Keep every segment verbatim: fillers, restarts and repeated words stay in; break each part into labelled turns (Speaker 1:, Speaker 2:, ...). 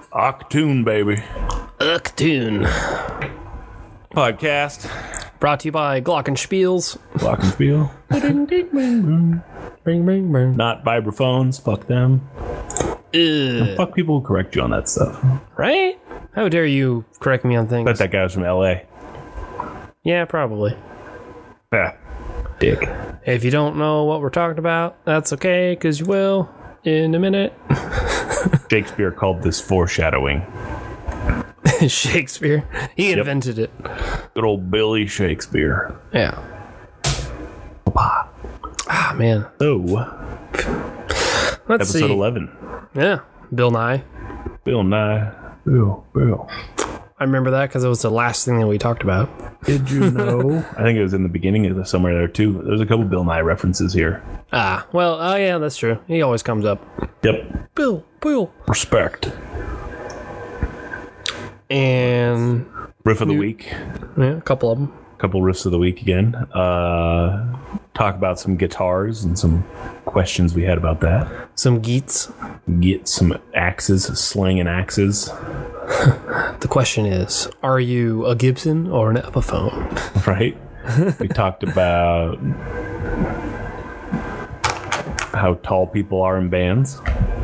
Speaker 1: Octoon, baby.
Speaker 2: Octoon.
Speaker 1: Podcast.
Speaker 2: Brought to you by Glockenspiels.
Speaker 1: Glockenspiel.
Speaker 2: Bing, bing, bing.
Speaker 1: Not vibraphones. Fuck them.
Speaker 2: Ugh.
Speaker 1: Fuck people who correct you on that stuff.
Speaker 2: Right? How dare you correct me on things?
Speaker 1: Bet that guy was from L A.
Speaker 2: Yeah, probably.
Speaker 1: Yeah. Dick.
Speaker 2: If you don't know what we're talking about, that's okay, because you will in a minute.
Speaker 1: Shakespeare called this foreshadowing.
Speaker 2: Shakespeare. He
Speaker 1: Yep.
Speaker 2: invented it.
Speaker 1: Good old Billy Shakespeare.
Speaker 2: Yeah. Ah, man.
Speaker 1: So,
Speaker 2: Let's
Speaker 1: episode
Speaker 2: see.
Speaker 1: eleven.
Speaker 2: Yeah. Bill Nye.
Speaker 1: Bill Nye. Bill, Bill.
Speaker 2: I remember that because it was the last thing that we talked about.
Speaker 1: Did you know? I think it was in the beginning of the, somewhere there, too. There's a couple Bill Nye references here.
Speaker 2: Ah, well, oh yeah, that's true. He always comes up.
Speaker 1: Yep.
Speaker 2: Bill, Bill.
Speaker 1: Respect.
Speaker 2: And
Speaker 1: Riff of the week.
Speaker 2: yeah, a couple of them.
Speaker 1: Couple riffs of the week again. Uh, talk about some guitars and some questions we had about that.
Speaker 2: Some geets.
Speaker 1: Get some axes, slinging axes.
Speaker 2: The question is, are you a Gibson or an Epiphone?
Speaker 1: Right? We talked about how tall people are in bands.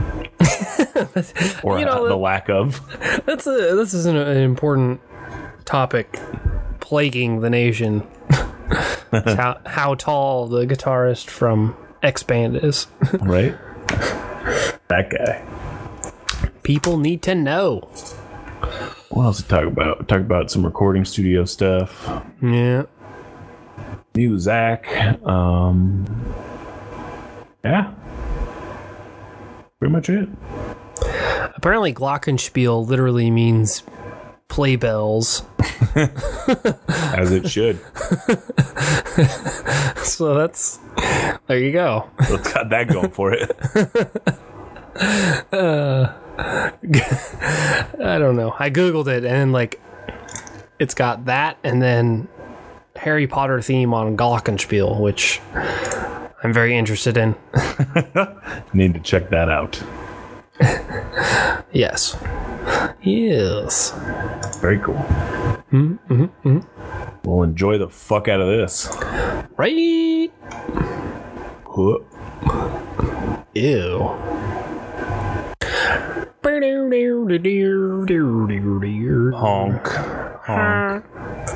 Speaker 1: Or
Speaker 2: You know,
Speaker 1: the lack of.
Speaker 2: That's a this is an, an important topic plaguing the nation. how how tall the guitarist from X Band is.
Speaker 1: Right? That guy.
Speaker 2: People need to know.
Speaker 1: What else to talk about? Talk about some recording studio stuff.
Speaker 2: Yeah.
Speaker 1: New Zach. Um, yeah. Pretty much it.
Speaker 2: Apparently, Glockenspiel literally means play bells.
Speaker 1: As it should.
Speaker 2: So that's there you go.
Speaker 1: So it's got that going for it.
Speaker 2: uh, I don't know. I googled it and like it's got that and then Harry Potter theme on Glockenspiel, which I'm very interested in.
Speaker 1: Need to check that out.
Speaker 2: Yes. Yes.
Speaker 1: Very cool.
Speaker 2: Mm-hmm, mm-hmm.
Speaker 1: We'll enjoy the fuck out of this.
Speaker 2: Right.
Speaker 1: Huh.
Speaker 2: Ew.
Speaker 1: Honk. Honk.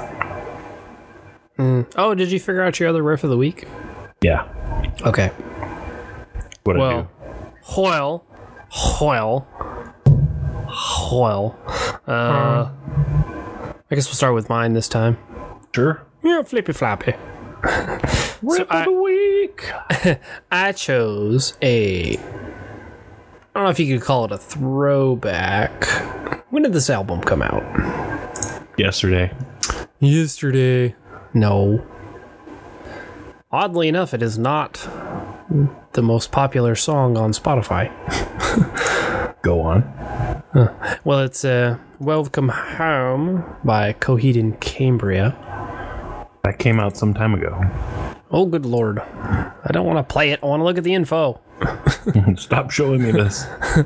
Speaker 2: Mm. Oh, did you figure out your other riff of the week?
Speaker 1: Yeah.
Speaker 2: Okay.
Speaker 1: What'd I
Speaker 2: Well,
Speaker 1: do?
Speaker 2: Hoyle. Hoyle. Hoyle. Uh, I guess we'll start with mine this time.
Speaker 1: Sure.
Speaker 2: Yeah, flippy floppy.
Speaker 1: Riff
Speaker 2: So
Speaker 1: of
Speaker 2: I-
Speaker 1: the week.
Speaker 2: I chose a... I don't know if you could call it a throwback. When did this album come out?
Speaker 1: Yesterday.
Speaker 2: Yesterday. No. Oddly enough, it is not the most popular song on Spotify.
Speaker 1: Go on.
Speaker 2: Well, it's uh, Welcome Home by Coheed and Cambria.
Speaker 1: That came out some time ago.
Speaker 2: Oh, good lord. I don't want to play it. I want to look at the info.
Speaker 1: Stop showing me this.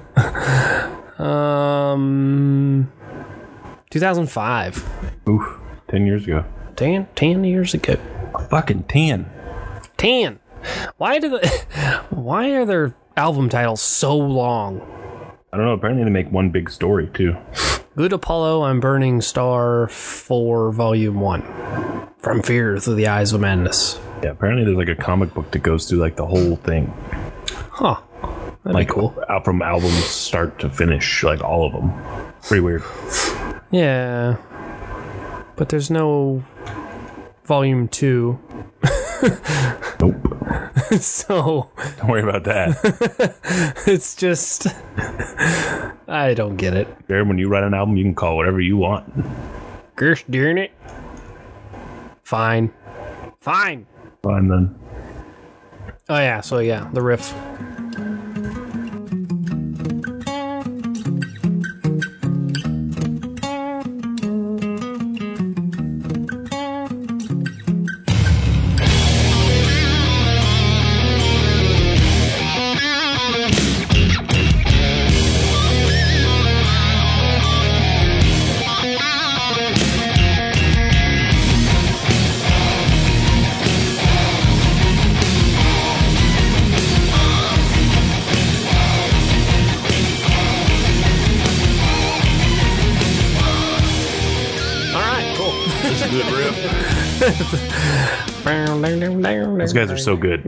Speaker 2: Um, two thousand five.
Speaker 1: Oof. Ten years ago.
Speaker 2: ten, ten years ago.
Speaker 1: Fucking ten.
Speaker 2: ten. Why do the, why are their album titles so long?
Speaker 1: I don't know. Apparently they make one big story, too.
Speaker 2: Good Apollo, I'm Burning Star four, Volume one. From Fear Through the Eyes of Madness.
Speaker 1: Yeah, apparently there's like a comic book that goes through like the whole thing.
Speaker 2: Huh. That'd
Speaker 1: Like
Speaker 2: be cool.
Speaker 1: out from albums start to finish, like all of them. Pretty weird.
Speaker 2: Yeah. But there's no Volume two.
Speaker 1: Nope.
Speaker 2: So
Speaker 1: Don't worry about that.
Speaker 2: it's just... I don't get it.
Speaker 1: Jared, when you write an album, you can call it whatever you want.
Speaker 2: Gosh darn it. Fine. Fine.
Speaker 1: Fine then.
Speaker 2: Oh yeah, so yeah, the riff.
Speaker 1: good riff. Those guys are so good.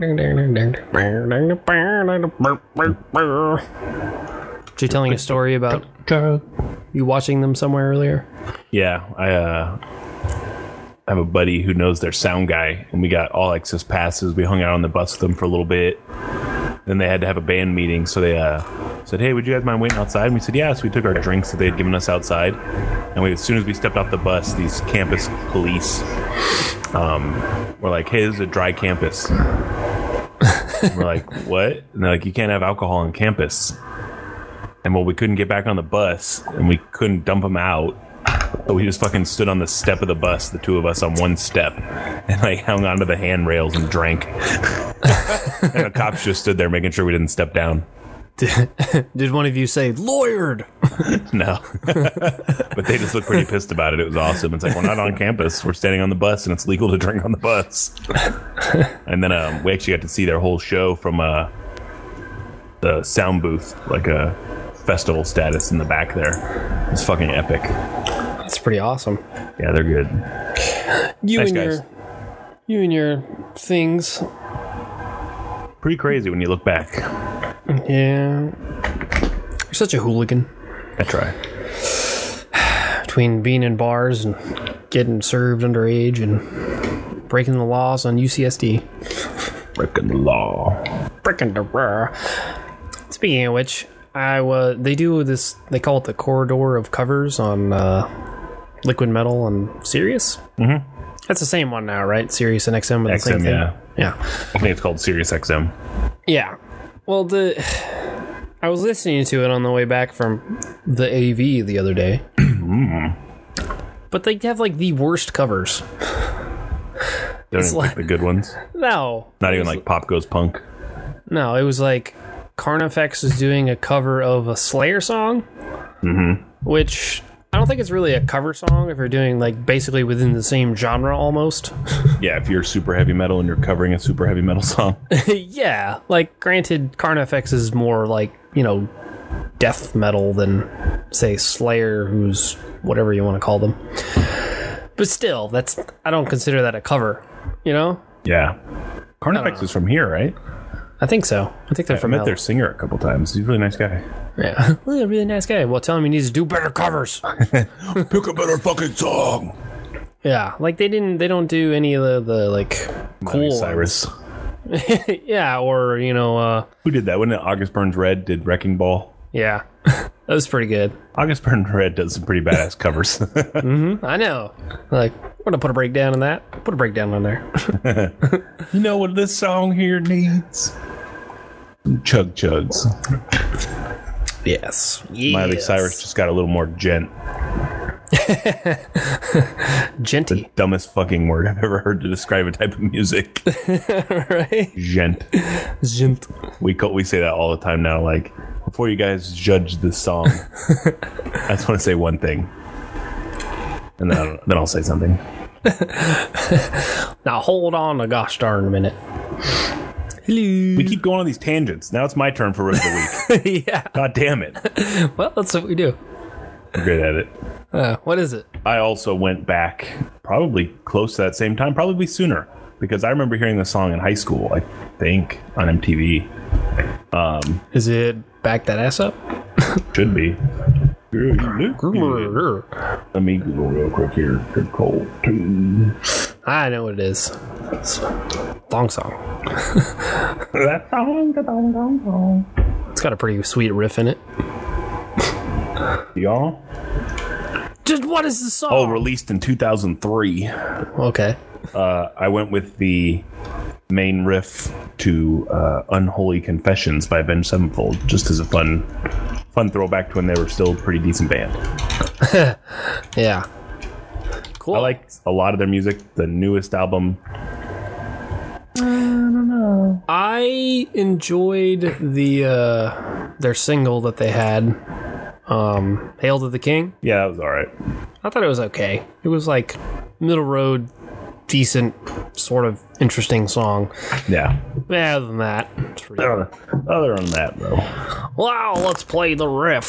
Speaker 2: Was you telling a story about you watching them somewhere earlier?
Speaker 1: Yeah, I uh, have a buddy who knows their sound guy, and we got all access passes. We hung out on the bus with them for a little bit. Then they had to have a band meeting, so they uh, said, "Hey, would you guys mind waiting outside?" And we said, "Yeah." So we took our drinks that they had given us outside, and we, as soon as we stepped off the bus, these campus police um, were like, "Hey, this is a dry campus." And we're like, "What?" And they're like, "You can't have alcohol on campus." And well, we couldn't get back on the bus, and we couldn't dump them out. So we just fucking stood on the step of the bus, the two of us on one step, and like hung onto the handrails and drank. And the cops just stood there making sure we didn't step down.
Speaker 2: Did, did one of you say, lawyered?
Speaker 1: No. But they just looked pretty pissed about it. It was awesome. It's like, we're not on campus. We're standing on the bus, and it's legal to drink on the bus. And then um, we actually got to see their whole show from uh, the sound booth, like a festival status in the back there. It's fucking epic.
Speaker 2: That's pretty awesome.
Speaker 1: Yeah, they're good.
Speaker 2: You
Speaker 1: Nice
Speaker 2: and
Speaker 1: guys.
Speaker 2: your you and your things.
Speaker 1: Pretty crazy when you look back.
Speaker 2: Yeah. You're such a hooligan.
Speaker 1: I try.
Speaker 2: Between being in bars and getting served underage and breaking the laws on U C S D.
Speaker 1: Breaking the law.
Speaker 2: Breaking the law. Speaking of which, I was. They do this. They call it the corridor of covers on uh, Liquid Metal and Sirius.
Speaker 1: Mm-hmm.
Speaker 2: That's the same one now, right? Sirius and X M are the
Speaker 1: X M,
Speaker 2: same thing.
Speaker 1: yeah.
Speaker 2: Yeah.
Speaker 1: I think it's called Sirius X M.
Speaker 2: Yeah. Well, the I was listening to it on the way back from the A V the other day. But they have like the worst covers.
Speaker 1: They don't
Speaker 2: It's
Speaker 1: even
Speaker 2: like-
Speaker 1: pick the good ones.
Speaker 2: No.
Speaker 1: Not
Speaker 2: It
Speaker 1: even
Speaker 2: was-
Speaker 1: like Pop Goes Punk.
Speaker 2: No, it was like Carnifex is doing a cover of a Slayer song.
Speaker 1: Mm-hmm.
Speaker 2: Which I don't think it's really a cover song if you're doing like basically within the same genre almost.
Speaker 1: Yeah, if you're super heavy metal and you're covering a super heavy metal song.
Speaker 2: Yeah, like granted Carnifex is more like, you know, death metal than say Slayer, who's whatever you want to call them. But still, that's I don't consider that a cover, you know?
Speaker 1: Yeah. Carnifex is from here, right?
Speaker 2: I think so. I think they're
Speaker 1: I
Speaker 2: from
Speaker 1: met
Speaker 2: L-
Speaker 1: their singer a couple times. He's a really nice guy.
Speaker 2: Yeah. Well, a really nice guy. Well, tell him he needs to do better covers.
Speaker 1: Pick a better fucking song.
Speaker 2: Yeah, like they didn't they don't do any of the, the like cool
Speaker 1: Miley
Speaker 2: ones.
Speaker 1: Cyrus.
Speaker 2: Yeah, or you know, uh
Speaker 1: Who did that? Wasn't it August Burns Red did Wrecking Ball?
Speaker 2: yeah. That was pretty good.
Speaker 1: August Burns Red does some pretty badass covers.
Speaker 2: I know. Like, we're gonna put a breakdown in that. Put a breakdown on there.
Speaker 1: You know what this song here needs? Chug chugs.
Speaker 2: Yes.
Speaker 1: Miley
Speaker 2: Yes.
Speaker 1: Cyrus just got a little more gent.
Speaker 2: Genty.
Speaker 1: Dumbest fucking word I've ever heard to describe a type of music.
Speaker 2: Right?
Speaker 1: Gent.
Speaker 2: Gent.
Speaker 1: We call, we say that all the time now. Like, before you guys judge this song, I just want to say one thing, and then I'll, then I'll say something.
Speaker 2: Now hold on a gosh darn minute. Hello.
Speaker 1: We keep going on these tangents. Now it's my turn for Rip of the Week.
Speaker 2: Yeah.
Speaker 1: God damn it!
Speaker 2: Well, that's what we do.
Speaker 1: I'm good at it.
Speaker 2: Uh, what is it?
Speaker 1: I also went back probably close to that same time, probably sooner, because I remember hearing the song in high school, I think, on M T V. Um,
Speaker 2: Is it Back That Ass Up?
Speaker 1: should be. Girl, you look good. Let me Google real quick here. Good cold tune.
Speaker 2: I know what it is. It's a thong song.
Speaker 1: That song, that song, song, song.
Speaker 2: It's got a pretty sweet riff in it.
Speaker 1: Y'all?
Speaker 2: Just what is the song?
Speaker 1: Oh, released in two thousand three.
Speaker 2: Okay.
Speaker 1: Uh, I went with the main riff to uh, Unholy Confessions by Avenged Sevenfold, just as a fun fun throwback to when they were still a pretty decent band.
Speaker 2: Yeah. Cool.
Speaker 1: I like a lot of their music. The newest album,
Speaker 2: I enjoyed the uh their single that they had. Um Hail to the King.
Speaker 1: yeah, that was all right.
Speaker 2: I thought it was okay. It was like middle road, decent, sort of interesting song.
Speaker 1: Yeah.
Speaker 2: But other than that, it's pretty
Speaker 1: Other other than that, though,
Speaker 2: wow, let's play the riff.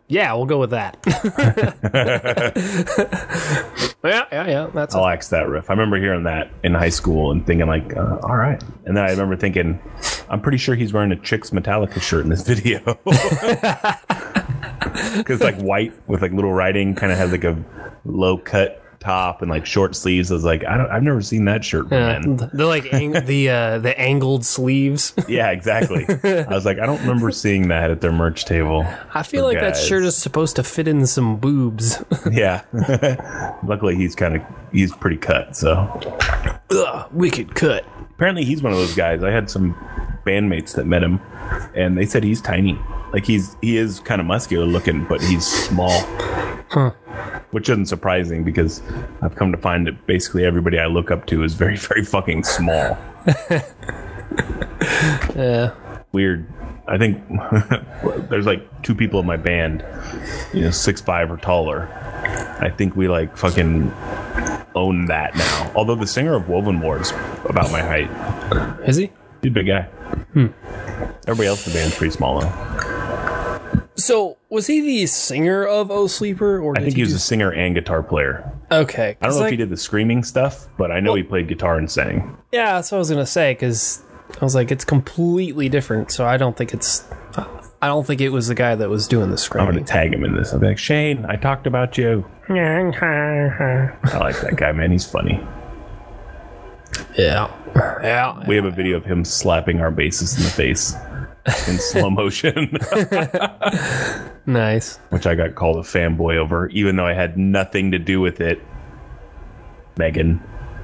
Speaker 2: Yeah, we'll go with that. yeah, yeah, yeah. That's
Speaker 1: I'll axe that riff. I remember hearing that in high school and thinking like, uh, all right. And then I remember thinking, I'm pretty sure he's wearing a Chick's Metallica shirt in this video. Because like white with like little writing, kind of has like a low cut top and like short sleeves. I was like, I don't, I've never seen that shirt from
Speaker 2: yeah,
Speaker 1: men.
Speaker 2: the like ang- the uh, the angled sleeves.
Speaker 1: Yeah, exactly. I was like, I don't remember seeing that at their merch table.
Speaker 2: I feel
Speaker 1: for
Speaker 2: like that
Speaker 1: guys.
Speaker 2: shirt is supposed to fit in some boobs.
Speaker 1: Yeah. Luckily, he's kind of he's pretty cut. So
Speaker 2: Ugh, wicked cut.
Speaker 1: apparently, he's one of those guys. I had some bandmates that met him, and they said he's tiny. Like he's he is kind of muscular looking, but he's small.
Speaker 2: Huh.
Speaker 1: Which isn't surprising because I've come to find that basically everybody I look up to is very, very fucking small.
Speaker 2: Yeah.
Speaker 1: Weird. I think there's like two people in my band, you know, six five or taller. I think we like fucking own that now. Although the singer of Woven War is about my height.
Speaker 2: Is he?
Speaker 1: He's a big guy.
Speaker 2: Hmm.
Speaker 1: Everybody else in the band's pretty small though.
Speaker 2: So, was he the singer of Oh Sleeper? Or
Speaker 1: I
Speaker 2: did
Speaker 1: think he was
Speaker 2: do...
Speaker 1: a singer and guitar player.
Speaker 2: Okay.
Speaker 1: I don't know
Speaker 2: like,
Speaker 1: if he did the screaming stuff, but I know
Speaker 2: well,
Speaker 1: he played guitar and sang.
Speaker 2: Yeah, that's what I was going to say, because I was like, it's completely different, so I don't think it's... I don't think it was the guy that was doing the
Speaker 1: I'm
Speaker 2: screaming.
Speaker 1: going to tag him in this. I'll be like, Shane, I talked about you. I like that guy, man. He's funny.
Speaker 2: Yeah. Yeah.
Speaker 1: We have a video of him slapping our bassist in the face in slow motion,
Speaker 2: Nice.
Speaker 1: which I got called a fanboy over, even though I had nothing to do with it. Megan.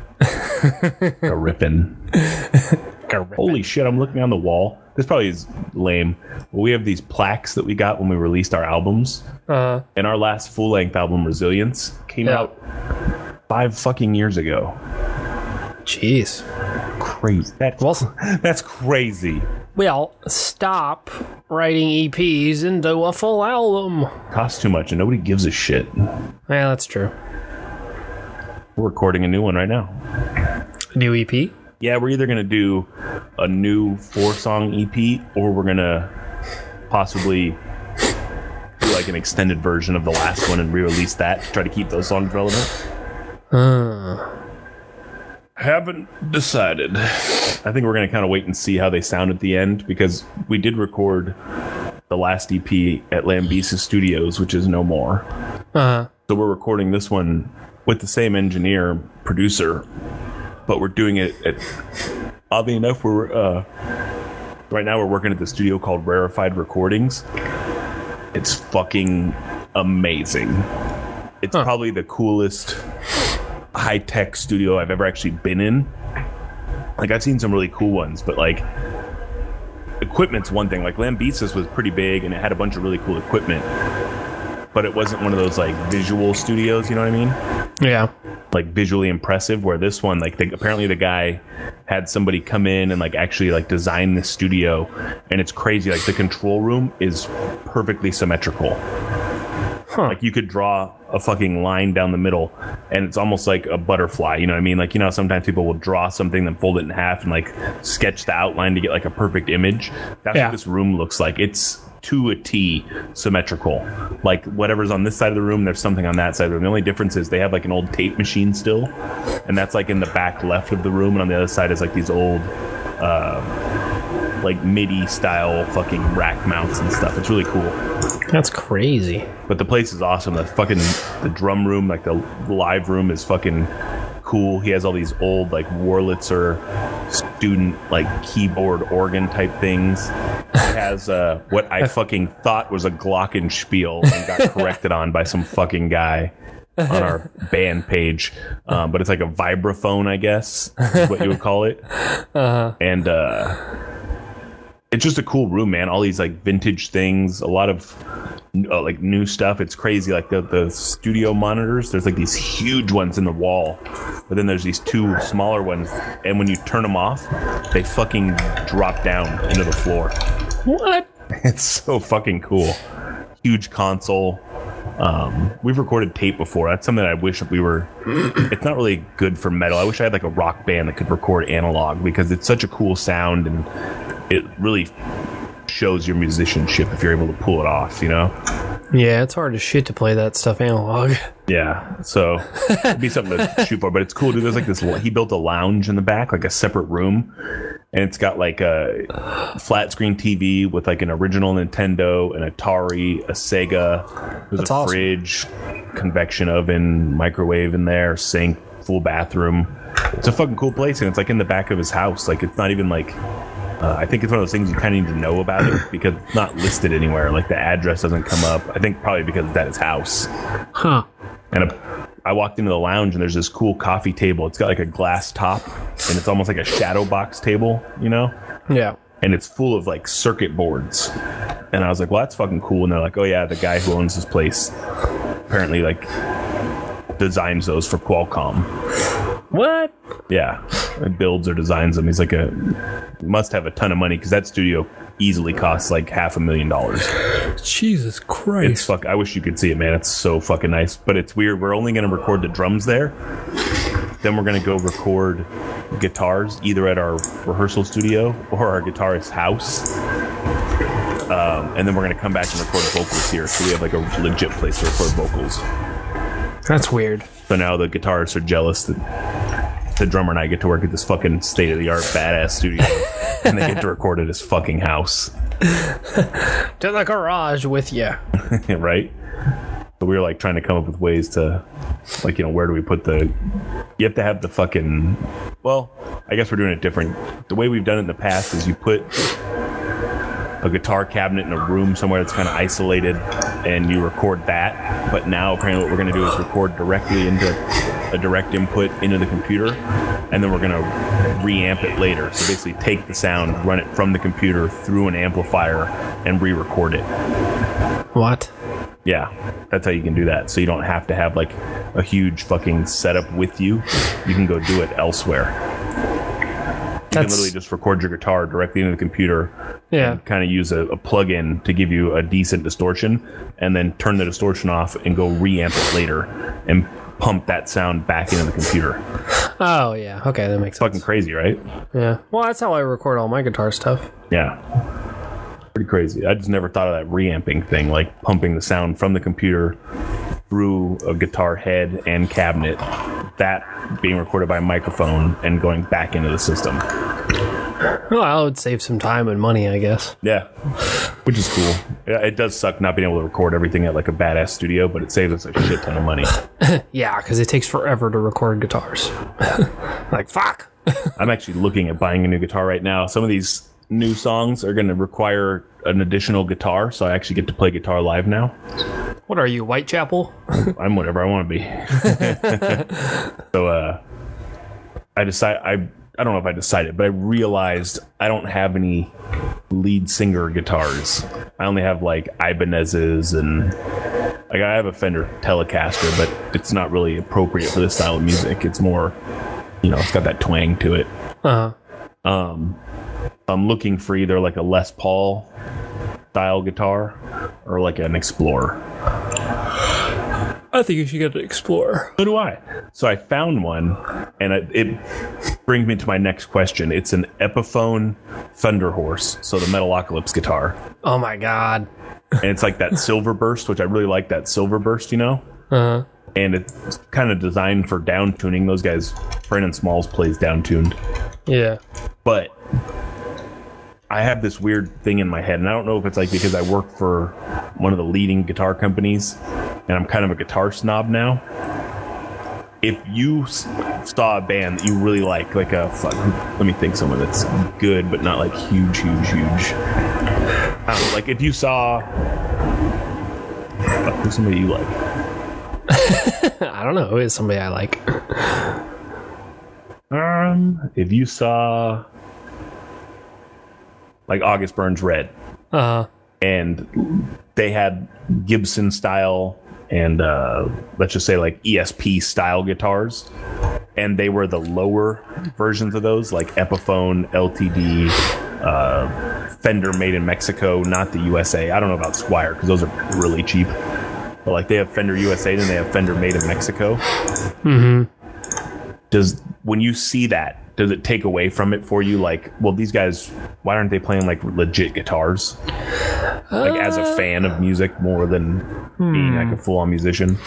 Speaker 1: A ripping. Holy shit, I'm looking on the wall. This probably is lame. But we have these plaques that we got when we released our albums.
Speaker 2: Uh,
Speaker 1: And our last full-length album, Resilience, came
Speaker 2: Yeah.
Speaker 1: out five fucking years ago.
Speaker 2: Jeez.
Speaker 1: Crazy. That's,
Speaker 2: Well,
Speaker 1: that's crazy.
Speaker 2: well, stop writing E Ps into a full album.
Speaker 1: Costs too much and nobody gives a shit.
Speaker 2: Yeah, that's true.
Speaker 1: We're recording a new one right now.
Speaker 2: New E P?
Speaker 1: Yeah, we're either going to do a new four-song E P or we're going to possibly do like an extended version of the last one and re-release that to try to keep those songs relevant.
Speaker 2: Uh,
Speaker 1: Haven't decided. I think we're going to kind of wait and see how they sound at the end because we did record the last E P at Lambisa Studios, which is no more.
Speaker 2: uh,
Speaker 1: So we're recording this one with the same engineer, producer, but we're doing it at, oddly enough, we're, uh, right now we're working at the studio called Rarefied Recordings. It's fucking amazing. It's
Speaker 2: Huh.
Speaker 1: probably the coolest high-tech studio I've ever actually been in. Like, I've seen some really cool ones, but like, equipment's one thing. Like, Lambesis was pretty big and it had a bunch of really cool equipment, but it wasn't one of those like visual studios, you know what I mean?
Speaker 2: yeah.
Speaker 1: Like visually impressive, where this one, like, the, apparently the guy had somebody come in and like actually like design the studio, and it's crazy. Like, the control room is perfectly symmetrical.
Speaker 2: Huh.
Speaker 1: Like, you could draw a fucking line down the middle and it's almost like a butterfly, you know what I mean? Like, you know, sometimes people will draw something, then fold it in half and like sketch the outline to get like a perfect image. That's
Speaker 2: Yeah.
Speaker 1: what this room looks like. It's to a T symmetrical. Like, whatever's on this side of the room, there's something on that side of the room. The only difference is they have like an old tape machine still, and that's like in the back left of the room, and on the other side is like these old uh like MIDI style fucking rack mounts and stuff. It's really cool.
Speaker 2: That's crazy.
Speaker 1: But the place is awesome. The fucking the drum room, like the live room, is fucking cool. He has all these old like Wurlitzer student like keyboard organ type things. He has uh, what I fucking thought was a Glockenspiel and got corrected on by some fucking guy on our band page. Um, but it's like a vibraphone, I guess, is what you would call it.
Speaker 2: Uh-huh.
Speaker 1: And uh, it's just a cool room, man. All these like vintage things, a lot of uh, like new stuff. It's crazy. Like the, the studio monitors, there's like these huge ones in the wall, but then there's these two smaller ones, and when you turn them off, they fucking drop down into the floor.
Speaker 2: What?
Speaker 1: It's so fucking cool. Huge console. Um, we've recorded tape before. That's something that I wish we were. It's not really good for metal. I wish I had like a rock band that could record analog, because it's such a cool sound and it really shows your musicianship if you're able to pull it off, you know?
Speaker 2: Yeah, it's hard as shit to play that stuff analog.
Speaker 1: Yeah, so it'd be something to shoot for, but it's cool, dude. There's like this, he built a lounge in the back, like a separate room, and it's got like a flat screen T V with like an original Nintendo, an Atari, a Sega. There's
Speaker 2: That's
Speaker 1: a
Speaker 2: awesome.
Speaker 1: fridge, convection oven, microwave in there, sink, full bathroom. It's a fucking cool place, and it's like in the back of his house. Like, it's not even like, uh, I think it's one of those things you kind of need to know about it because it's not listed anywhere. Like, the address doesn't come up. I think probably because it's at his house.
Speaker 2: Huh.
Speaker 1: And a, I walked into the lounge, and there's this cool coffee table. It's got like a glass top, and it's almost like a shadow box table, you know?
Speaker 2: Yeah.
Speaker 1: And it's full of like circuit boards. And I was like, well, that's fucking cool. And they're like, oh yeah, the guy who owns this place apparently like designs those for Qualcomm.
Speaker 2: What?
Speaker 1: Yeah, and builds or designs them. He's like a must have a ton of money because that studio easily costs like half a million dollars.
Speaker 2: Jesus Christ.
Speaker 1: It's fuck. I wish you could see it, man. It's so fucking nice. But it's weird. We're only going to record the drums there. Then we're going to go record guitars either at our rehearsal studio or our guitarist's house. Um, and then we're going to come back and record vocals here. So we have like a legit place to record vocals.
Speaker 2: That's weird.
Speaker 1: So now the guitarists are jealous that the drummer and I get to work at this fucking state-of-the-art badass studio and they get to record at his fucking house.
Speaker 2: To the garage with you.
Speaker 1: Right? So we were like trying to come up with ways to, like, you know, where do we put the, you have to have the fucking, well, I guess we're doing it different. The way we've done it in the past is you put a guitar cabinet in a room somewhere that's kind of isolated and you record that. But now apparently what we're going to do is record directly into a direct input into the computer, and then we're going to reamp it later. So basically take the sound, run it from the computer through an amplifier and re-record it.
Speaker 2: What?
Speaker 1: Yeah, that's how you can do that. So you don't have to have like a huge fucking setup with you. You can go do it elsewhere. You can literally just record your guitar directly into the computer.
Speaker 2: Yeah.
Speaker 1: Kind of use a, a plug-in to give you a decent distortion, and then turn the distortion off and go reamp it later and pump that sound back into the computer.
Speaker 2: Oh, yeah. Okay, that makes sense.
Speaker 1: Fucking crazy, right?
Speaker 2: Yeah. Well, that's how I record all my guitar stuff.
Speaker 1: Yeah. Pretty crazy. I just never thought of that reamping thing, like pumping the sound from the computer through a guitar head and cabinet, that being recorded by a microphone and going back into the system.
Speaker 2: Well, I would save some time and money, I guess.
Speaker 1: Yeah, which is cool. Yeah, it does suck not being able to record everything at like a badass studio, but it saves us a shit ton of money.
Speaker 2: Yeah, because it takes forever to record guitars. Like, fuck.
Speaker 1: I'm actually looking at buying a new guitar right now. Some of these new songs are going to require an additional guitar, so I actually get to play guitar live now.
Speaker 2: What are you, Whitechapel?
Speaker 1: I'm whatever I want to be. So uh, I decide I I don't know if I decided, but I realized I don't have any lead singer guitars. I only have like Ibanez's, and like I have a Fender Telecaster, but it's not really appropriate for this style of music. It's more, you know, it's got that twang to it.
Speaker 2: Uh-huh.
Speaker 1: Um, I'm looking for either like a Les Paul style guitar or like an Explorer.
Speaker 2: I think you should get an Explorer.
Speaker 1: So do I. So I found one, and it, it brings me to my next question. It's an Epiphone Thunder Horse, so the Metalocalypse guitar.
Speaker 2: Oh my god.
Speaker 1: And it's like that Silver Burst, which I really like that Silver Burst, you know?
Speaker 2: Uh-huh.
Speaker 1: And it's kind of designed for down tuning. Those guys, Brandon Smalls plays down tuned.
Speaker 2: Yeah.
Speaker 1: But I have this weird thing in my head, and I don't know if it's like because I work for one of the leading guitar companies, and I'm kind of a guitar snob now. If you s- saw a band that you really like, like a, fuck, let me think someone that's good, but not like huge, huge, huge. I don't know, like if you saw, fuck, who's somebody you like?
Speaker 2: I don't know. Who is somebody I like?
Speaker 1: Um, if you saw like August Burns Red,
Speaker 2: Uh,
Speaker 1: and they had Gibson style and uh, let's just say like E S P style guitars, and they were the lower versions of those, like Epiphone, L T D, uh, Fender made in Mexico, not the U S A. I don't know about Squire because those are really cheap, but like they have Fender U S A and they have Fender made in Mexico.
Speaker 2: mm-hmm.
Speaker 1: Does when you see that, does it take away from it for you? Like, well, these guys, why aren't they playing like legit guitars? Like as a fan of music more than being like a full-on musician.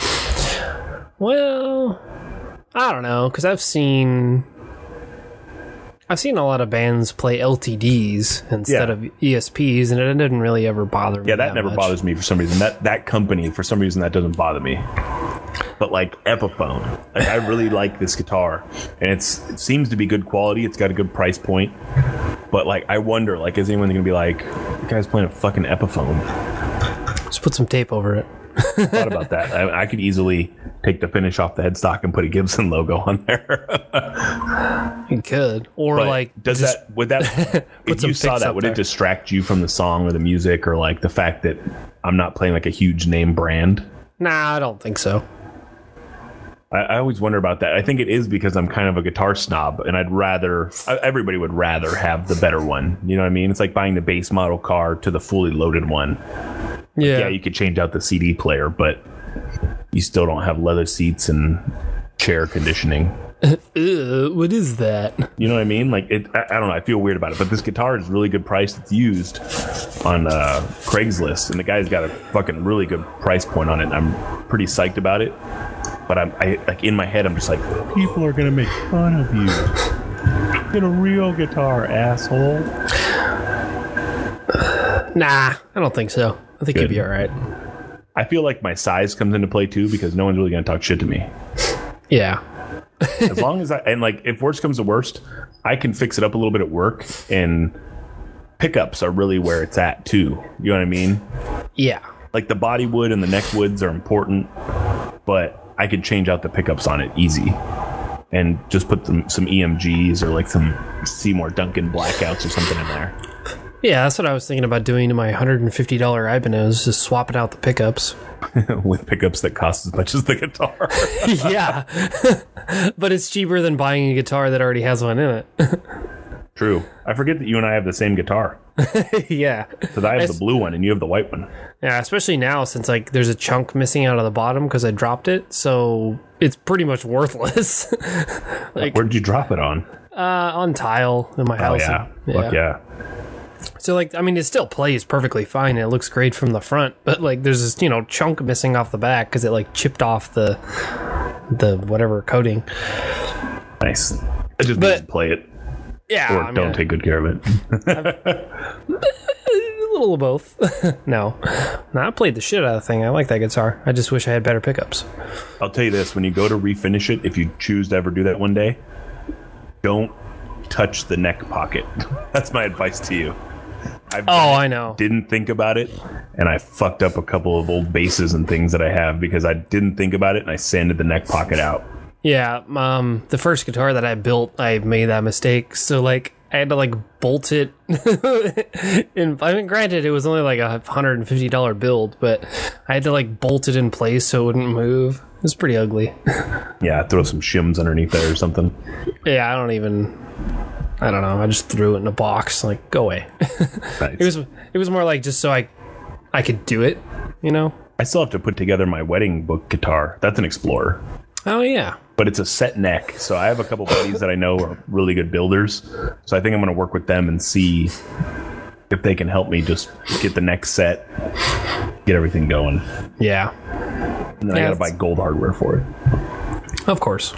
Speaker 2: Well, I don't know, because I've seen I've seen a lot of bands play L T Ds instead
Speaker 1: Yeah.
Speaker 2: of E S Ps, and it didn't really ever bother me.
Speaker 1: Yeah, that, never
Speaker 2: much.
Speaker 1: bothers me for some reason. That that company, for some reason, that doesn't bother me. But like Epiphone, like, I really like this guitar, and it's it seems to be good quality. It's got a good price point. But like, I wonder, like, is anyone going to be like, the guy's playing a fucking Epiphone?
Speaker 2: Just put some tape over it.
Speaker 1: I thought about that. I, I could easily take the finish off the headstock and put a Gibson logo on there.
Speaker 2: You could, or
Speaker 1: But
Speaker 2: like,
Speaker 1: does
Speaker 2: just-
Speaker 1: that would that if
Speaker 2: some
Speaker 1: you saw
Speaker 2: picks
Speaker 1: that
Speaker 2: up
Speaker 1: would
Speaker 2: there.
Speaker 1: it distract you from the song or the music or like the fact that I'm not playing like a huge name brand?
Speaker 2: Nah, I don't think so.
Speaker 1: I, I always wonder about that. I think it is because I'm kind of a guitar snob, and I'd rather I- everybody would rather have the better one. You know what I mean? It's like buying the base model car to the fully loaded one.
Speaker 2: Yeah,
Speaker 1: Yeah, you could change out the C D player, but you still don't have leather seats and chair conditioning.
Speaker 2: Ugh, what is that?
Speaker 1: You know what I mean? Like, it, I, I don't know. I feel weird about it, but this guitar is really good price. It's used on uh, Craigslist, and the guy's got a fucking really good price point on it. And I'm pretty psyched about it. But I'm I, like in my head, I'm just like, people are gonna make fun of you. Get a real guitar, asshole.
Speaker 2: Nah, I don't think so. I think
Speaker 1: Good.
Speaker 2: you'd be all right.
Speaker 1: I feel like my size comes into play too because no one's really gonna talk shit to me.
Speaker 2: Yeah,
Speaker 1: As long as I and like if worst comes to worst, I can fix it up a little bit at work, and pickups are really where it's at too. You know what I mean?
Speaker 2: yeah,
Speaker 1: Like the body wood and the neck woods are important, but I could change out the pickups on it easy and just put them, some E M Gs or like some Seymour Duncan blackouts or something in there.
Speaker 2: yeah. That's what I was thinking about doing to my one hundred fifty dollar Ibanez, just swapping out the pickups.
Speaker 1: With pickups that cost as much as the guitar.
Speaker 2: Yeah, but it's cheaper than buying a guitar that already has one in it.
Speaker 1: True. I forget that you and I have the same guitar.
Speaker 2: Yeah,
Speaker 1: Because I have
Speaker 2: It's-
Speaker 1: the blue one and you have the white one.
Speaker 2: yeah. Especially now since like there's a chunk missing out of the bottom because I dropped it, so it's pretty much worthless. Like
Speaker 1: Where did you drop it on?
Speaker 2: uh, on tile in my
Speaker 1: Oh,
Speaker 2: house.
Speaker 1: yeah. Fuck yeah.
Speaker 2: So like, I mean, it still plays perfectly fine. And it looks great from the front, but like, there's this you know chunk missing off the back because it like chipped off the the whatever coating.
Speaker 1: Nice. I just
Speaker 2: But-
Speaker 1: need to play it
Speaker 2: Yeah,
Speaker 1: or
Speaker 2: I mean,
Speaker 1: don't take good care of it.
Speaker 2: a little of both. no, no, I played the shit out of the thing. I like that guitar. I just wish I had better pickups.
Speaker 1: I'll tell you this, when you go to refinish it, if you choose to ever do that one day, don't touch the neck pocket. That's my advice to you. I've
Speaker 2: Oh, I know.
Speaker 1: didn't think about it, and I fucked up a couple of old bases and things that I have because I didn't think about it, and I sanded the neck pocket out.
Speaker 2: Yeah, um, the first guitar that I built, I made that mistake. So like, I had to like bolt it. And I mean, granted, it was only like a hundred and fifty dollar build, but I had to like bolt it in place so it wouldn't move. It was pretty ugly.
Speaker 1: Yeah, throw some shims underneath there or something.
Speaker 2: Yeah, I don't even. I don't know. I just threw it in a box. Like, go away.
Speaker 1: Nice.
Speaker 2: It was. It was more like just so I, I could do it. You know.
Speaker 1: I still have to put together my wedding book guitar. That's an Explorer.
Speaker 2: Oh yeah.
Speaker 1: But it's a set neck, so I have a couple buddies that I know are really good builders. So I think I'm going to work with them and see if they can help me just get the neck set, get everything going.
Speaker 2: Yeah.
Speaker 1: And then I
Speaker 2: Yeah,
Speaker 1: got to buy
Speaker 2: it's-
Speaker 1: gold hardware for it.
Speaker 2: Of course.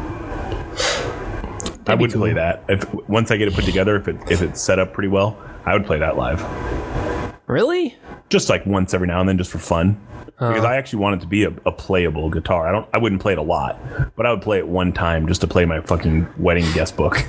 Speaker 1: I
Speaker 2: be
Speaker 1: would
Speaker 2: cool.
Speaker 1: play that if once I get it put together. If it if it's set up pretty well, I would play that live,
Speaker 2: Really?
Speaker 1: just like once every now and then, just for fun. Because I actually want it to be a, a playable guitar. I don't. I wouldn't play it a lot, but I would play it one time just to play my fucking wedding guest book.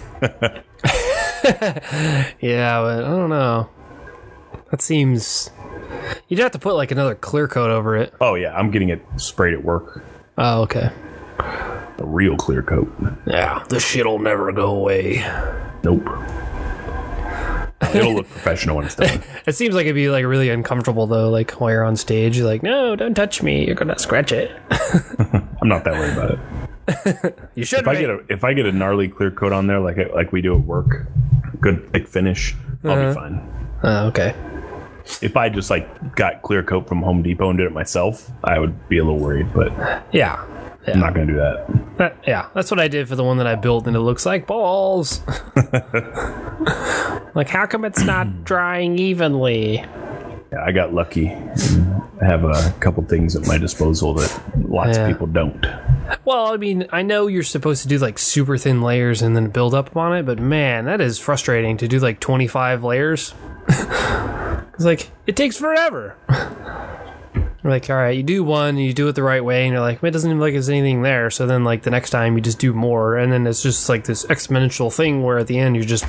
Speaker 2: Yeah, but I don't know. That seems. You'd have to put like another clear coat over it.
Speaker 1: Oh yeah, I'm getting it sprayed at work.
Speaker 2: Oh, okay.
Speaker 1: A real clear coat.
Speaker 2: Yeah, the shit'll never go away.
Speaker 1: Nope. It'll look professional when it's done.
Speaker 2: It seems like it'd be like really uncomfortable though. Like while you're on stage, you're like, "No, don't touch me. You're gonna scratch it."
Speaker 1: I'm not that worried about it.
Speaker 2: You should.
Speaker 1: If I
Speaker 2: be.
Speaker 1: get a if I get a gnarly clear coat on there, like like we do at work, good like finish, I'll
Speaker 2: Uh-huh.
Speaker 1: be fine.
Speaker 2: Oh, okay.
Speaker 1: If I just like got clear coat from Home Depot and did it myself, I would be a little worried, but
Speaker 2: Yeah. Yeah.
Speaker 1: I'm not going to do that.
Speaker 2: That- yeah, that's what I did for the one that I built, and it looks like balls. Like, how come it's not drying evenly?
Speaker 1: Yeah, I got lucky. I have a couple things at my disposal that lots
Speaker 2: Yeah.
Speaker 1: of people don't.
Speaker 2: Well, I mean, I know you're supposed to do like super thin layers and then build up on it, but man, that is frustrating to do like twenty-five layers. It's like, it takes forever. You're like, all right, you do one, you do it the right way, and you're like, it doesn't seem like there's anything there. So then, like, the next time you just do more, and then it's just like this exponential thing where at the end you just.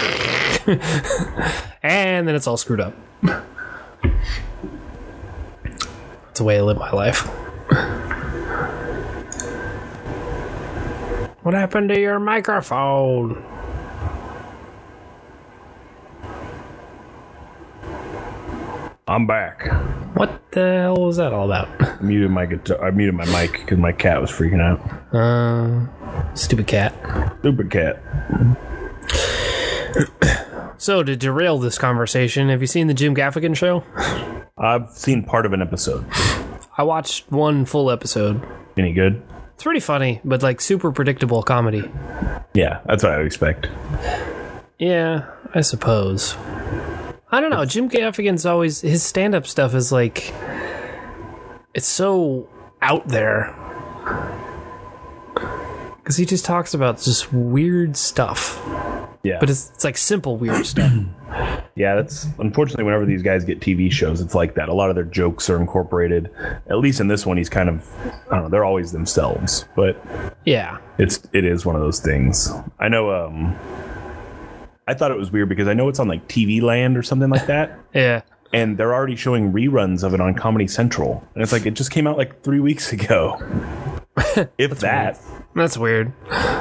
Speaker 2: And then it's all screwed up. That's the way I live my life. What happened to your microphone?
Speaker 1: I'm back.
Speaker 2: What the hell was that all about?
Speaker 1: I muted my guitar. I muted my mic because my cat was freaking out.
Speaker 2: Uh, stupid cat.
Speaker 1: Stupid cat.
Speaker 2: So, to derail this conversation, have you seen the Jim Gaffigan show?
Speaker 1: I've seen part of an episode.
Speaker 2: I watched one full episode.
Speaker 1: Any good?
Speaker 2: It's pretty funny, but like super predictable comedy.
Speaker 1: Yeah, that's what I would expect.
Speaker 2: Yeah, I suppose. I don't know. Jim Gaffigan's always, his stand-up stuff is like, it's so out there. Because he just talks about just weird stuff.
Speaker 1: Yeah.
Speaker 2: But it's, it's like simple weird stuff.
Speaker 1: Yeah, that's unfortunately whenever these guys get T V shows, it's like that. A lot of their jokes are incorporated. At least in this one, he's kind of, I don't know, they're always themselves. But
Speaker 2: Yeah.
Speaker 1: it's it is one of those things. I know. Um, I thought it was weird because I know it's on like T V Land or something like that.
Speaker 2: Yeah.
Speaker 1: And they're already showing reruns of it on Comedy Central. And it's like, it just came out like three weeks ago. If that.
Speaker 2: That's weird.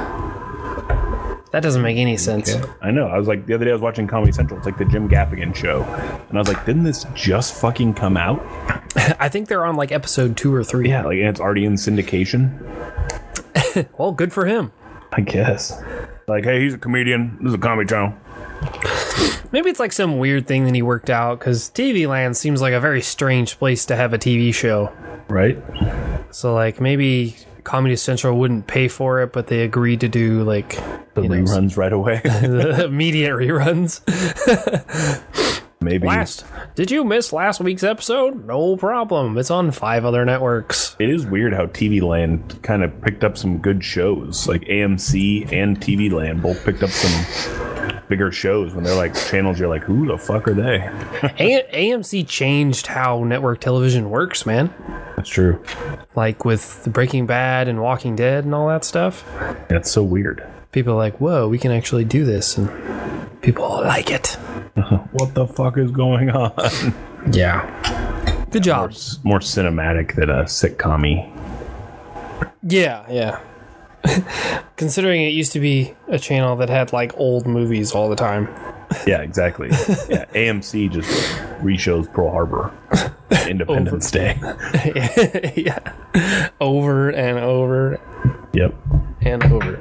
Speaker 2: That doesn't make any sense.
Speaker 1: I know. I was like, the other day I was watching Comedy Central. It's like the Jim Gaffigan show. And I was like, didn't this just fucking come out?
Speaker 2: I think they're on like episode two or three.
Speaker 1: Yeah, like, and it's already in syndication.
Speaker 2: Well, good for him.
Speaker 1: I guess. Like, hey, he's a comedian. This is a comedy channel.
Speaker 2: Maybe it's like some weird thing that he worked out, because T V Land seems like a very strange place to have a T V show.
Speaker 1: Right?
Speaker 2: So, like, maybe Comedy Central wouldn't pay for it, but they agreed to do, like,
Speaker 1: The
Speaker 2: you know,
Speaker 1: reruns right away.
Speaker 2: the immediate reruns.
Speaker 1: Maybe.
Speaker 2: Last, did you miss last week's episode? No problem. It's on five other networks.
Speaker 1: It is weird how T V Land kind of picked up some good shows. Like A M C and T V Land both picked up some bigger shows when they're like channels you're like, who the fuck are they?
Speaker 2: A- AMC changed how network television works, man.
Speaker 1: That's true.
Speaker 2: Like with the Breaking Bad and Walking Dead and all that stuff.
Speaker 1: That's so weird.
Speaker 2: People are like, whoa, we can actually do this, and people like it.
Speaker 1: What the fuck is going on?
Speaker 2: Yeah. Good job.
Speaker 1: More cinematic than a sitcom-y.
Speaker 2: Yeah, yeah. Considering it used to be a channel that had like old movies all the time.
Speaker 1: Yeah, exactly. Yeah, A M C just reshows Pearl Harbor, Independence Day.
Speaker 2: Yeah. Over and over
Speaker 1: Yep.
Speaker 2: and over.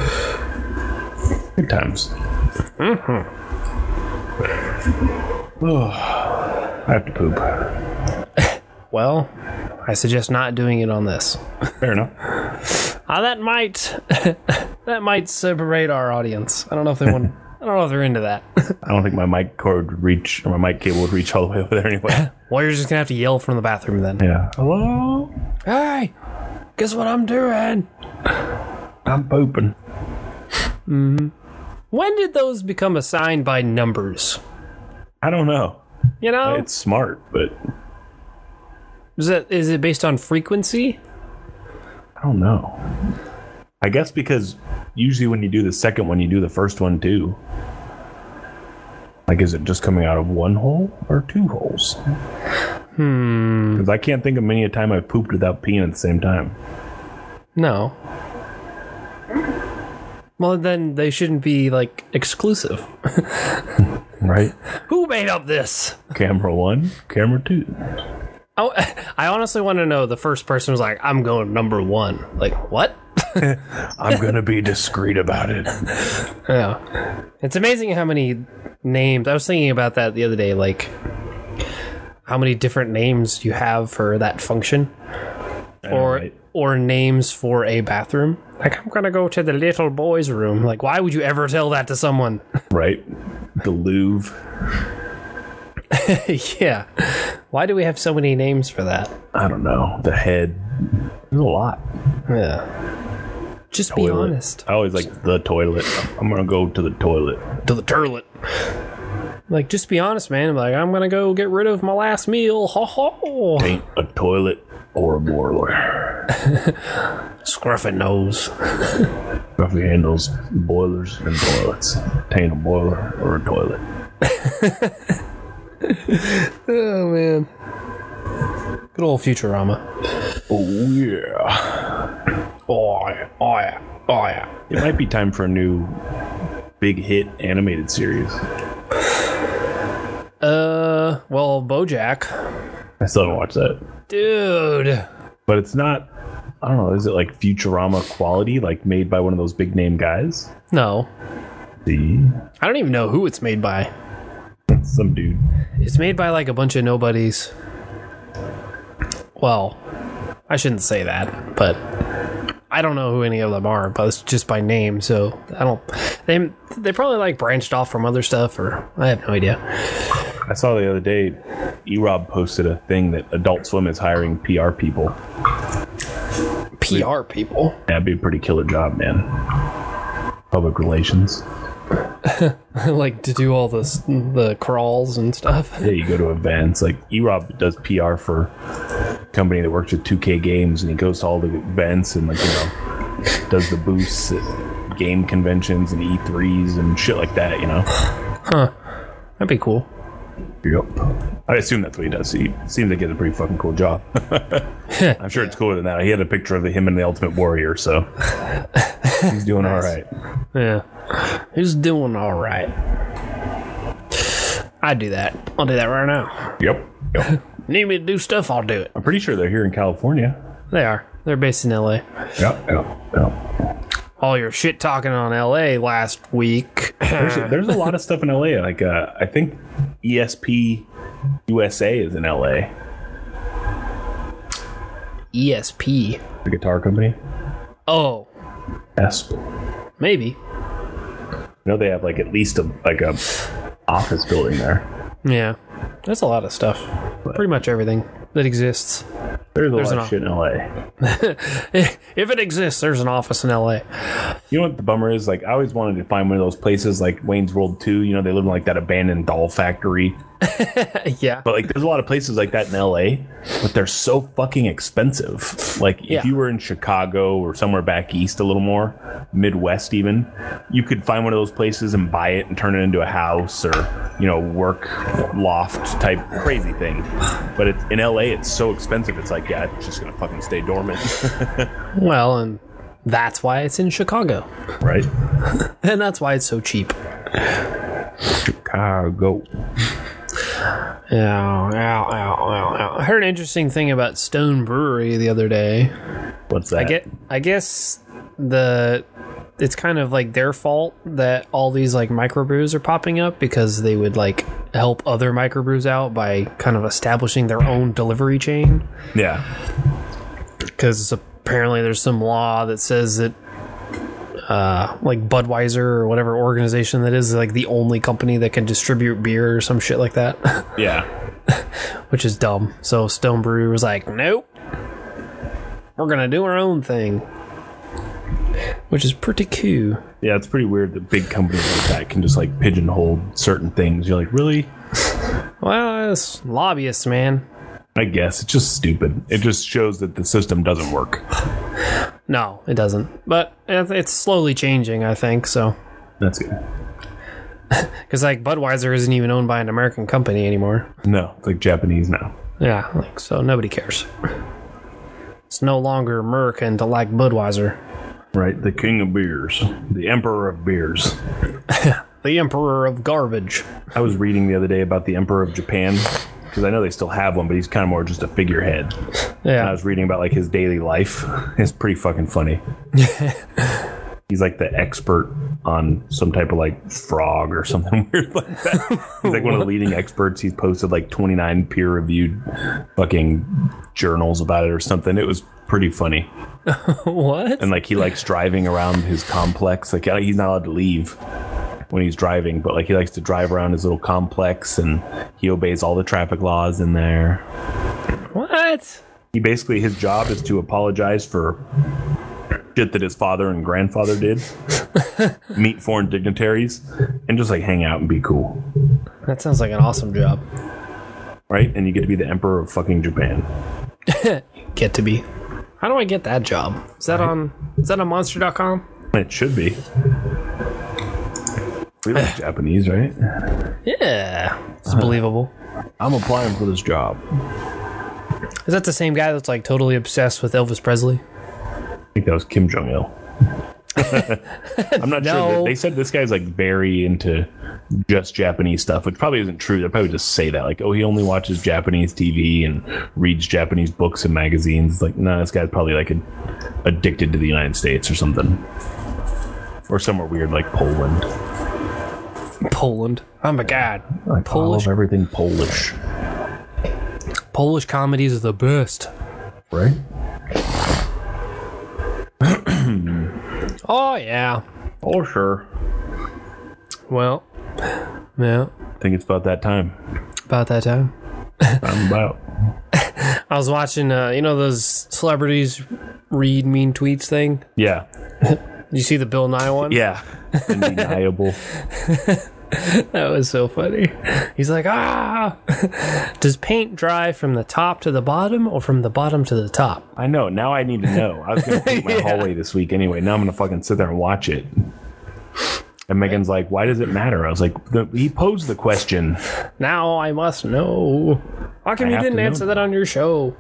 Speaker 1: Good times.
Speaker 2: Mm-hmm.
Speaker 1: Oh, I have to poop.
Speaker 2: Well, I suggest not doing it on this.
Speaker 1: Fair enough.
Speaker 2: Uh, that might that might separate our audience. I don't know if they want. I don't know if they're into that.
Speaker 1: I don't think my mic cord would reach, or my mic cable would reach all the way over there anyway.
Speaker 2: Well, you're just gonna have to yell from the bathroom then.
Speaker 1: Yeah. Hello?
Speaker 2: Hey, guess what I'm doing?
Speaker 1: I'm pooping.
Speaker 2: When did those become assigned by numbers?
Speaker 1: I don't know.
Speaker 2: You know,
Speaker 1: It's smart, but
Speaker 2: is it is it based on frequency?
Speaker 1: I don't know. I guess because usually when you do the second one, you do the first one too. Like, is it just coming out of one hole or two holes?
Speaker 2: Hmm.
Speaker 1: Because I can't think of many a time I've pooped without peeing at the same time.
Speaker 2: No. Well, then they shouldn't be like exclusive.
Speaker 1: Right?
Speaker 2: Who made up this?
Speaker 1: Camera one, camera two.
Speaker 2: Oh, I honestly want to know. The first person was like, "I'm going number one." Like, what?
Speaker 1: I'm gonna be discreet about it.
Speaker 2: Yeah, it's amazing how many names. I was thinking about that the other day. Like, how many different names you have for that function,
Speaker 1: know,
Speaker 2: or
Speaker 1: right?
Speaker 2: or names for a bathroom. Like, I'm gonna go to the little boys' room. Like, why would you ever tell that to someone?
Speaker 1: Right? The Louvre.
Speaker 2: Yeah. Why do we have so many names for that?
Speaker 1: I don't know. The head. There's a lot.
Speaker 2: Yeah. Just be
Speaker 1: Toilet.
Speaker 2: honest.
Speaker 1: I always like the toilet. I'm gonna go to the toilet.
Speaker 2: To the turlet. Like, just be honest, man. Like, I'm gonna go get rid of my last meal. Ho ho.
Speaker 1: Ain't a toilet or a boiler.
Speaker 2: Scruffy nose.
Speaker 1: Ruffy handles boilers and toilets. Tain't a boiler or a toilet.
Speaker 2: Oh, man. Good old Futurama.
Speaker 1: Oh yeah.
Speaker 2: Oh, yeah. Oh, yeah. Oh, yeah.
Speaker 1: It might be time for a new big hit animated series.
Speaker 2: Uh, well, BoJack.
Speaker 1: I still haven't watched that.
Speaker 2: Dude.
Speaker 1: But it's not, I don't know, is it like Futurama quality, like made by one of those big name guys?
Speaker 2: No.
Speaker 1: See?
Speaker 2: I don't even know who it's made by.
Speaker 1: Some dude.
Speaker 2: It's made by like a bunch of nobodies. Well, I shouldn't say that, but I don't know who any of them are, but it's just by name, so I don't, they, they probably like branched off from other stuff, or I have no idea.
Speaker 1: I saw the other day, E-Rob posted a thing that Adult Swim is hiring P R people.
Speaker 2: P R people?
Speaker 1: That'd be a pretty killer job, man. Public relations.
Speaker 2: Like to do all this, the crawls and stuff.
Speaker 1: Yeah, you go to events. Like E-Rob does P R for a company that works with two K Games, and he goes to all the events and, like, you know, does the booths at game conventions and E threes and shit like that, you know?
Speaker 2: Huh. That'd be cool.
Speaker 1: Yep. I assume that's what he does. He seems like he has a pretty fucking cool job. I'm sure it's cooler than that. He had a picture of him and the Ultimate Warrior, so he's doing all right.
Speaker 2: Yeah. He's doing all right. I'd do that. I'll do that right now.
Speaker 1: Yep. Yep.
Speaker 2: Need me to do stuff, I'll do it.
Speaker 1: I'm pretty sure they're here in California.
Speaker 2: They are. They're based in L A.
Speaker 1: Yep. Yep. Yep.
Speaker 2: All your shit talking on L A last week.
Speaker 1: There's a, there's a lot of stuff in L A. Like, uh, I think E S P U S A is in L A.
Speaker 2: E S P.
Speaker 1: The guitar company.
Speaker 2: Oh.
Speaker 1: E S P.
Speaker 2: Maybe.
Speaker 1: I know they have like at least a like a office building there.
Speaker 2: Yeah. That's a lot of stuff.
Speaker 1: But
Speaker 2: pretty much everything that exists.
Speaker 1: There's a
Speaker 2: There's
Speaker 1: lot
Speaker 2: an
Speaker 1: of
Speaker 2: o-
Speaker 1: shit in L A.
Speaker 2: If it exists, there's an office in L A.
Speaker 1: You know what the bummer is? Like, I always wanted to find one of those places like Wayne's World two. You know, they live in like that abandoned doll factory.
Speaker 2: Yeah.
Speaker 1: But like, there's a lot of places like that in L A, but they're so fucking expensive. Like,
Speaker 2: Yeah.
Speaker 1: if you were in Chicago or somewhere back east a little more, Midwest even, you could find one of those places and buy it and turn it into a house or, you know, work loft type crazy thing. But it's, in L A, it's so expensive. It's like, yeah, it's just gonna fucking stay dormant.
Speaker 2: Well, and that's why it's in Chicago.
Speaker 1: Right?
Speaker 2: And that's why it's so cheap.
Speaker 1: Chicago.
Speaker 2: Yeah, yeah, yeah, yeah. I heard an interesting thing about Stone Brewery the other day.
Speaker 1: What's that?
Speaker 2: I get, I guess the it's kind of like their fault that all these like microbrews are popping up because they would like help other microbrews out by kind of establishing their own delivery chain.
Speaker 1: Yeah.
Speaker 2: Because apparently there's some law that says that uh, like Budweiser or whatever organization that is like the only company that can distribute beer or some shit like that.
Speaker 1: Yeah.
Speaker 2: Which is dumb. So Stone Brewery was like, nope, we're gonna do our own thing, which is pretty cool.
Speaker 1: Yeah, it's pretty weird that big companies like that can just like pigeonhole certain things. You're like, really?
Speaker 2: Well, it's lobbyists, man.
Speaker 1: I guess it's just stupid. It just shows that the system doesn't work.
Speaker 2: No, it doesn't. But it's slowly changing, I think. So,
Speaker 1: That's good.
Speaker 2: because like Budweiser isn't even owned by an American company anymore.
Speaker 1: No, it's like Japanese now.
Speaker 2: Yeah, like so nobody cares. It's no longer American to like Budweiser.
Speaker 1: Right, the king of beers, the emperor of beers.
Speaker 2: The emperor of garbage.
Speaker 1: I was reading the other day about the emperor of Japan, because I know they still have one, but he's kind of more just a figurehead. And I
Speaker 2: Yeah.
Speaker 1: was reading about like his daily life. It's pretty fucking funny. He's like the expert on some type of like frog or something weird like that. He's like one of the leading experts. He's posted like twenty-nine peer-reviewed fucking journals about it or something. It was pretty funny.
Speaker 2: What?
Speaker 1: And like he likes driving around his complex. Like he's not allowed to leave. when he's driving, but like he likes to drive around his little complex and he obeys all the traffic laws in there.
Speaker 2: What?
Speaker 1: He basically, his job is to apologize for shit that his father and grandfather did, meet foreign dignitaries, and just like hang out and be cool.
Speaker 2: That sounds like an awesome job.
Speaker 1: Right? And you get to be the emperor of fucking Japan.
Speaker 2: Get to be. How do I get that job? Is that right. on is that on monster dot com?
Speaker 1: It should be. We like Japanese, right?
Speaker 2: Yeah. It's uh, believable.
Speaker 1: I'm applying for this job.
Speaker 2: Is that the same guy that's like totally obsessed with Elvis Presley?
Speaker 1: I think that was Kim Jong-il. I'm not no. sure. They said this guy's like very into just Japanese stuff, which probably isn't true. They probably just say that, like, oh, he only watches Japanese T V and reads Japanese books and magazines. Like, no, nah, this guy's probably like a, addicted to the United States or something, or somewhere weird like Poland.
Speaker 2: Poland. Oh my god.
Speaker 1: I Polish. love everything Polish.
Speaker 2: Polish comedies are the best.
Speaker 1: Right?
Speaker 2: Oh, yeah.
Speaker 1: Oh, sure.
Speaker 2: Well, yeah.
Speaker 1: I think it's about that time.
Speaker 2: About that time.
Speaker 1: I'm about.
Speaker 2: I was watching, uh, you know, those celebrities read mean tweets thing?
Speaker 1: Yeah.
Speaker 2: You see the Bill Nye one?
Speaker 1: Yeah. Undeniable.
Speaker 2: That was so funny. He's like, ah, does paint dry from the top to the bottom or from the bottom to the top?
Speaker 1: I know. Now I need to know. I was going to paint my yeah. hallway this week anyway. Now I'm going to fucking sit there and watch it. And Megan's like, why does it matter? I was like, the, he posed the question.
Speaker 2: Now I must know. How come I you didn't answer that on your show?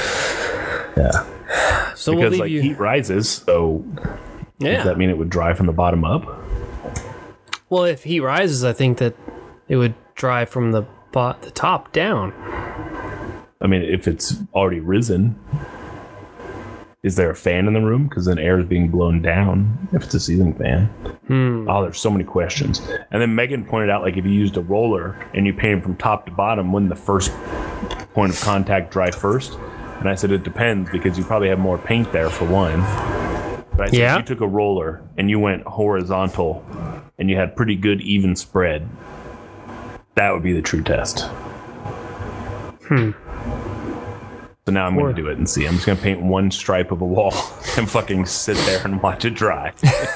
Speaker 1: Yeah.
Speaker 2: So
Speaker 1: because
Speaker 2: we'll leave
Speaker 1: like
Speaker 2: you.
Speaker 1: Heat rises, so
Speaker 2: yeah.
Speaker 1: does that mean it would dry from the bottom up?
Speaker 2: Well, if heat rises, I think that it would dry from the bot the top down.
Speaker 1: I mean, if it's already risen, is there a fan in the room? Because then air is being blown down if it's a ceiling fan.
Speaker 2: Hmm.
Speaker 1: Oh, there's so many questions. And then Megan pointed out, like, if you used a roller and you painted from top to bottom, wouldn't the first point of contact dry first? And I said, it depends, because you probably have more paint there, for one. But I said,
Speaker 2: yeah.
Speaker 1: if you took a roller and you went horizontal and you had pretty good even spread, that would be the true test.
Speaker 2: Hmm.
Speaker 1: So now I'm going to do it and see. I'm just going to paint one stripe of a wall and fucking sit there and watch it dry.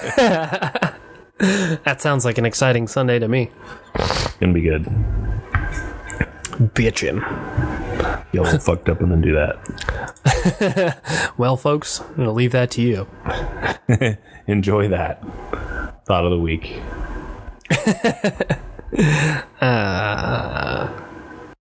Speaker 2: That sounds like an exciting Sunday to me.
Speaker 1: It's going to be good.
Speaker 2: Bitchin'.
Speaker 1: Get all fucked up and then do that.
Speaker 2: Well, folks, I'm going to leave that to you.
Speaker 1: Enjoy that. Thought of the week.
Speaker 2: uh...